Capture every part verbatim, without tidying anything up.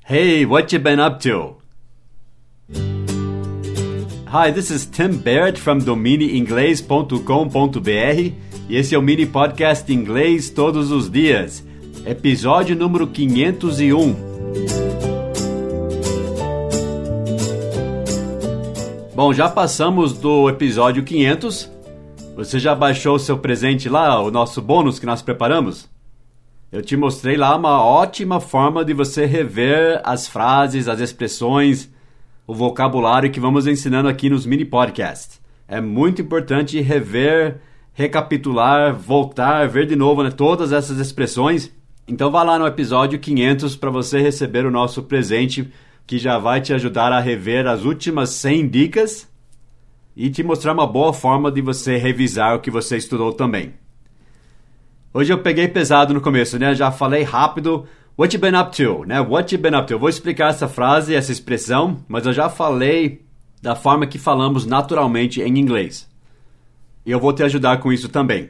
Hey, what you been up to? Hi, this is Tim Barrett from domine inglês ponto com ponto b r e esse é o mini podcast Inglês Todos os Dias, episódio número quinhentos e um. Bom, já passamos do episódio quinhentos. Você já baixou o seu presente lá, o nosso bônus que nós preparamos? Eu te mostrei lá uma ótima forma de você rever as frases, as expressões, o vocabulário que vamos ensinando aqui nos mini podcasts. É muito importante rever, recapitular, voltar, ver de novo, né, todas essas expressões. Então vá lá no episódio quinhentos para você receber o nosso presente, que já vai te ajudar a rever as últimas cem dicas e te mostrar uma boa forma de você revisar o que você estudou também. Hoje eu peguei pesado no começo, né? Já falei rápido. What you been up to, né? What you been up to. Eu vou explicar essa frase, essa expressão, mas eu já falei da forma que falamos naturalmente em inglês. E eu vou te ajudar com isso também.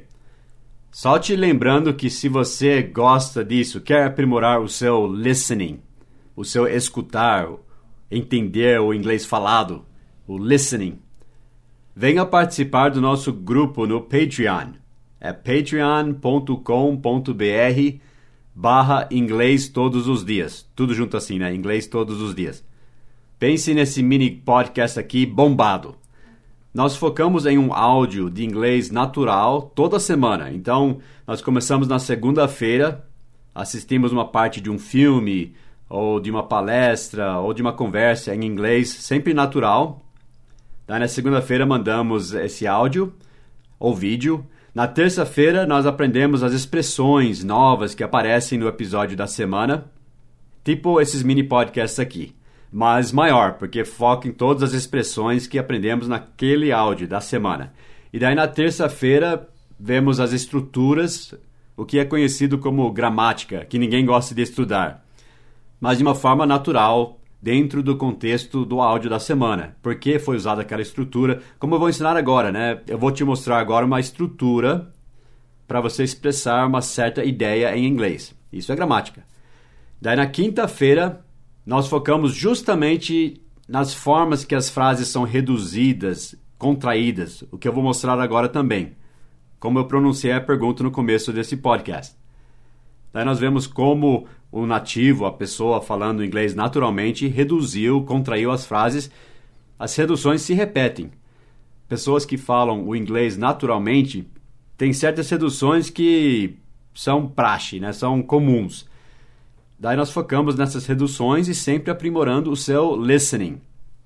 Só te lembrando que se você gosta disso, quer aprimorar o seu listening, o seu escutar, entender o inglês falado, o listening, venha participar do nosso grupo no Patreon. É patreon ponto com ponto b r barra inglês todos os dias. Tudo junto assim, né? Inglês todos os dias. Pense nesse mini podcast aqui bombado. Nós focamos em um áudio de inglês natural toda semana. Então, nós começamos na segunda-feira, assistimos uma parte de um filme, ou de uma palestra, ou de uma conversa em inglês, sempre natural. Daí, na segunda-feira, mandamos esse áudio ou vídeo. Na terça-feira, nós aprendemos as expressões novas que aparecem no episódio da semana, tipo esses mini podcasts aqui, mas maior, porque foca em todas as expressões que aprendemos naquele áudio da semana. E daí, na terça-feira, vemos as estruturas, o que é conhecido como gramática, que ninguém gosta de estudar, mas de uma forma natural, dentro do contexto do áudio da semana. Por que foi usada aquela estrutura? Como eu vou ensinar agora, né? Eu vou te mostrar agora uma estrutura para você expressar uma certa ideia em inglês. Isso é gramática. Daí na quinta-feira, nós focamos justamente nas formas que as frases são reduzidas, contraídas, o que eu vou mostrar agora também. Como eu pronunciei a pergunta no começo desse podcast. Daí nós vemos como o nativo, a pessoa falando inglês naturalmente, reduziu, contraiu as frases. As reduções se repetem. Pessoas que falam o inglês naturalmente têm certas reduções que são praxe, né? São comuns. Daí nós focamos nessas reduções e sempre aprimorando o seu listening.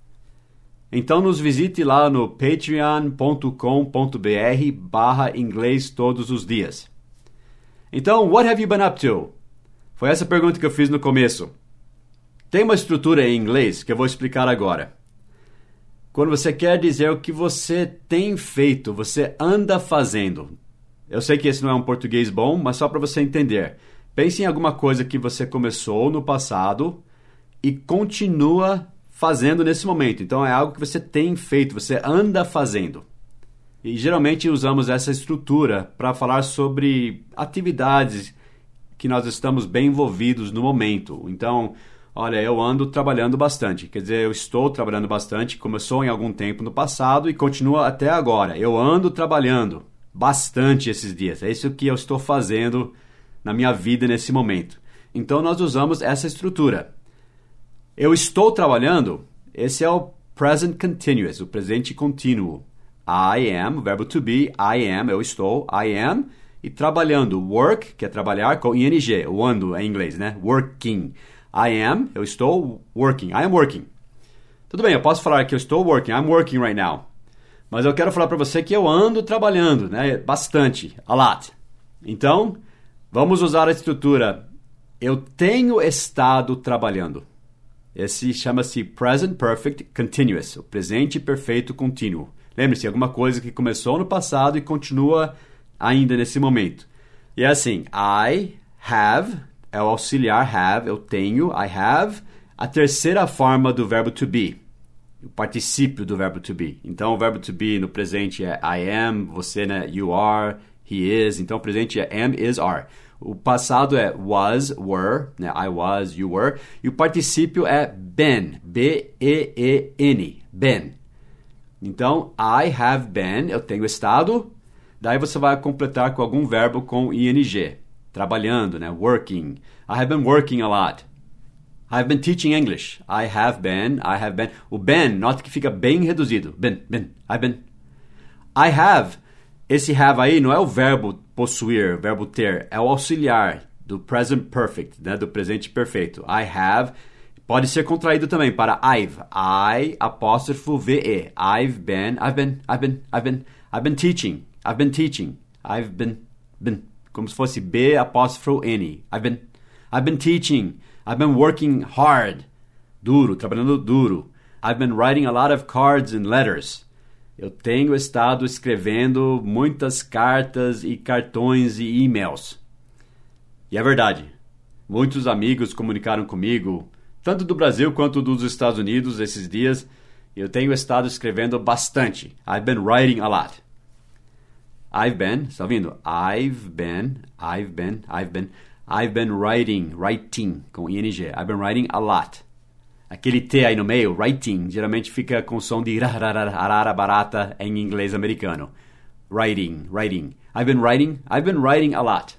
Então nos visite lá no patreon ponto com ponto b r barra inglês todos os dias. Então, what have you been up to? Foi essa pergunta que eu fiz no começo. Tem uma estrutura em inglês que eu vou explicar agora. Quando você quer dizer o que você tem feito, você anda fazendo. Eu sei que esse não é um português bom, mas só para você entender. Pense em alguma coisa que você começou no passado e continua fazendo nesse momento. Então, é algo que você tem feito, você anda fazendo. E geralmente usamos essa estrutura para falar sobre atividades que nós estamos bem envolvidos no momento. Então, olha, eu ando trabalhando bastante. Quer dizer, eu estou trabalhando bastante, começou em algum tempo no passado e continua até agora. Eu ando trabalhando bastante esses dias. É isso que eu estou fazendo na minha vida nesse momento. Então, nós usamos essa estrutura. Eu estou trabalhando, esse é o present continuous, o presente contínuo. I am, o verbo to be, I am, eu estou, I am, e trabalhando, work, que é trabalhar, com ing, o ando em inglês, né? Working. I am, eu estou working, I am working. Tudo bem, eu posso falar que eu estou working, I'm working right now. Mas eu quero falar para você que eu ando trabalhando, né? Bastante, a lot. Então, vamos usar a estrutura, eu tenho estado trabalhando. Esse chama-se present perfect continuous, o presente perfeito contínuo. Lembre-se, alguma coisa que começou no passado e continua ainda nesse momento. E é assim, I have, é o auxiliar have, eu tenho, I have, a terceira forma do verbo to be, o particípio do verbo to be. Então, o verbo to be no presente é I am, você, né, you are, he is. Então, o presente é am, is, are. O passado é was, were, né? I was, you were. E o particípio é been, B E E N, been. Então, I have been, eu tenho estado. Daí você vai completar com algum verbo com ing. Trabalhando, né? Working. I have been working a lot. I have been teaching English. I have been, I have been. O been, nota que fica bem reduzido. Been, been, I've been. I have. Esse have aí não é o verbo possuir, verbo ter. É o auxiliar do present perfect, né? Do presente perfeito. I have. Pode ser contraído também para I've. I, apóstrofo V E. I've been, I've been, I've been, I've been, I've been teaching. I've been teaching. I've been, been. Como se fosse B, apóstrofo N. I've been, I've been teaching. I've been working hard. Duro, trabalhando duro. I've been writing a lot of cards and letters. Eu tenho estado escrevendo muitas cartas e cartões e e-mails. E é verdade. Muitos amigos comunicaram comigo, tanto do Brasil quanto dos Estados Unidos esses dias. Eu tenho estado escrevendo bastante. I've been writing a lot. I've been, está ouvindo? I've been, I've been, I've been, I've been writing, writing, com ing. I've been writing a lot. Aquele T aí no meio, writing, geralmente fica com som de arara barata em inglês americano. Writing, writing. I've been writing, I've been writing a lot.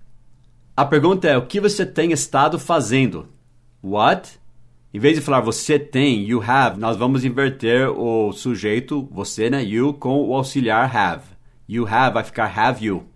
A pergunta é, o que você tem estado fazendo? What? Em vez de falar você tem, you have, nós vamos inverter o sujeito, você, né, you, com o auxiliar have. You have vai ficar have you.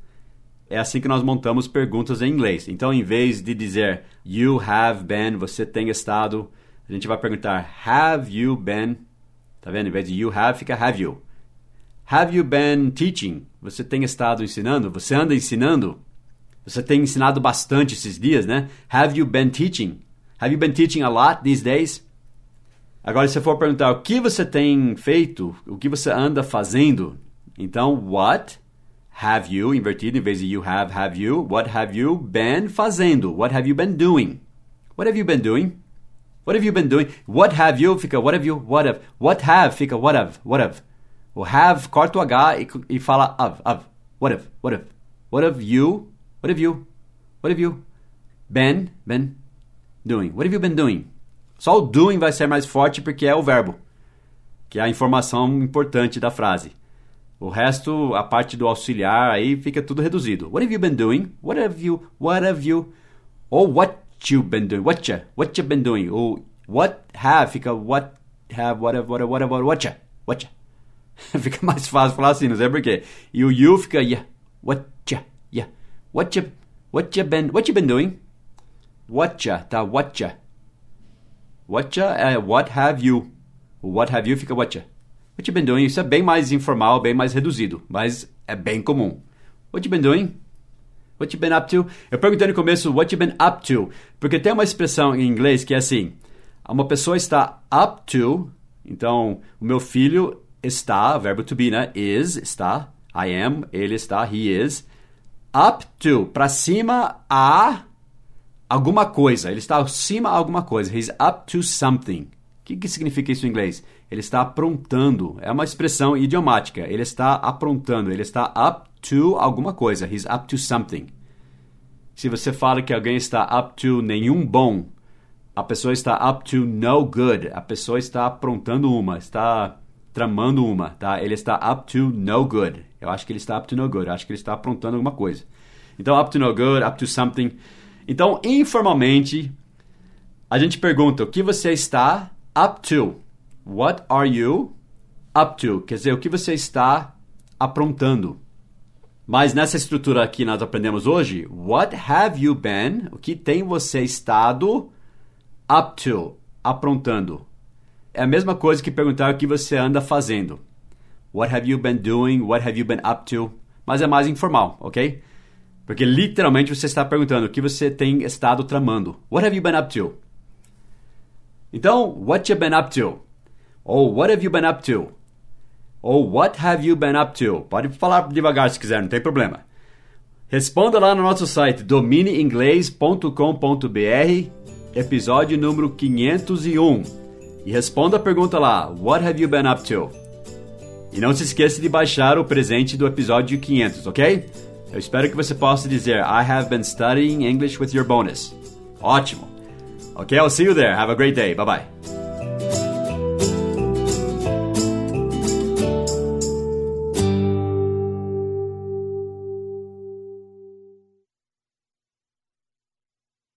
É assim que nós montamos perguntas em inglês. Então, em vez de dizer you have been, você tem estado, a gente vai perguntar have you been, tá vendo? Em vez de you have, fica have you. Have you been teaching? Você tem estado ensinando? Você anda ensinando? Você tem ensinado bastante esses dias, né? Have you been teaching? Have you been teaching a lot these days? Agora, se for perguntar o que você tem feito, o que você anda fazendo, então, what have you, invertido, em vez de you have, have you, what have you been fazendo? What have you been doing? What have you been doing? What have you been doing? What have you fica what have you, what have. What have fica what have, what have. O have, corta o H e, e fala of, of. What have, what have. What have you, what have you, what have you been, been doing? What have you been doing? Só o doing vai ser mais forte porque é o verbo, que é a informação importante da frase. O resto, a parte do auxiliar, aí fica tudo reduzido. What have you been doing? What have you, what have you, ou what you been doing? What you, what you been doing? Ou what have, fica what have, what have, what have, what have, what you, what you. Fica mais fácil falar assim, não sei porquê. E o you fica, yeah, what you, yeah. What you, what you been, what you been doing? What you, tá, what you. What you é what have you. O what have you fica what you. What you been doing? Isso é bem mais informal, bem mais reduzido, mas é bem comum. What you been doing? What you been up to? Eu perguntei no começo, what you been up to? Porque tem uma expressão em inglês que é assim, uma pessoa está up to, então o meu filho está, verbo to be, né? Is, está, I am, ele está, he is. Up to, para cima a alguma coisa, ele está acima a alguma coisa. He's up to something. O que, que significa isso em inglês? Ele está aprontando. É uma expressão idiomática. Ele está aprontando. Ele está up to alguma coisa. He's up to something. Se você fala que alguém está up to nenhum bom, a pessoa está up to no good. A pessoa está aprontando uma, está tramando uma, tá? Ele está up to no good. Eu acho que ele está up to no good. Eu acho que ele está aprontando alguma coisa. Então, up to no good, up to something. Então, informalmente, a gente pergunta, o que você está up to? What are you up to? Quer dizer, o que você está aprontando. Mas nessa estrutura aqui nós aprendemos hoje, what have you been? O que tem você estado up to? Aprontando. É a mesma coisa que perguntar o que você anda fazendo. What have you been doing? What have you been up to? Mas é mais informal, ok? Porque literalmente você está perguntando o que você tem estado tramando. What have you been up to? Então, what you been up to? Ou what have you been up to? Ou what have you been up to? Pode falar devagar se quiser, não tem problema. Responda lá no nosso site domine inglês ponto com ponto b r, episódio número quinhentos e um. E responda a pergunta lá, what have you been up to? E não se esqueça de baixar o presente do episódio quinhentos, ok? Eu espero que você possa dizer I have been studying English with your bonus. Ótimo. Ok, I'll see you there. Have a great day. Bye-bye.